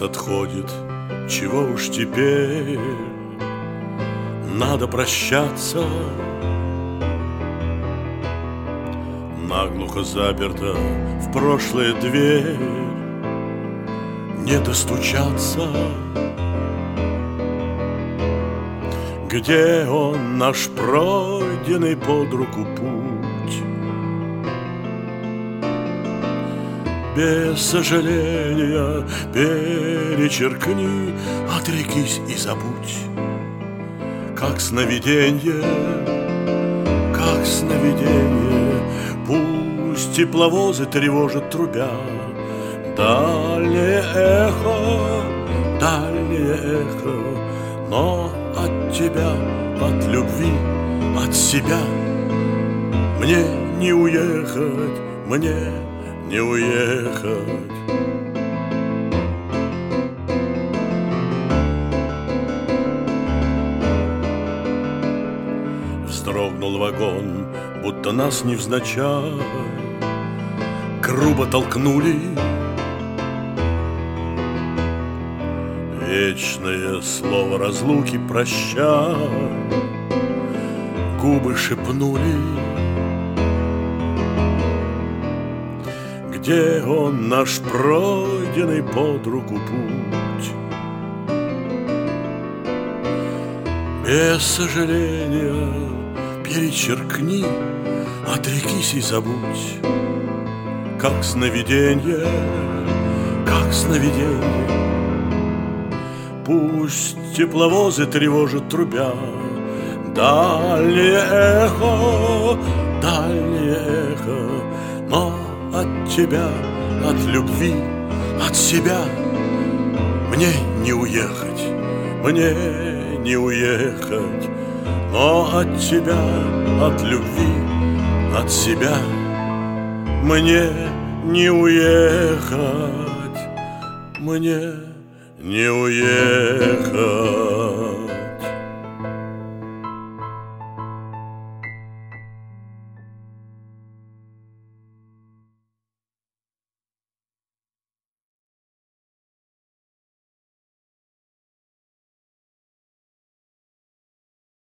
отходит, чего уж теперь, надо прощаться. Наглухо заперта в прошлое дверь, не достучаться. Где он, наш пройденный под руку путь? Без сожаления перечеркни, отрекись и забудь. Как сновиденье, как сновиденье, пусть тепловозы тревожат трубя. Дальнее эхо, но от тебя, от любви, от себя мне не уехать, мне не уехать. Вздрогнул вагон, будто нас невзначай грубо толкнули. Вечное слово разлуки прощай губы шепнули. Где он, наш пройденный под руку путь? Без сожаления перечеркни, отрекись и забудь. Как сновиденье, как сновиденье, пусть тепловозы тревожат трубя. Дальнее эхо, но от тебя, от любви, от себя мне не уехать, мне не уехать. Но от тебя, от любви, от себя мне не уехать, мне не уехать.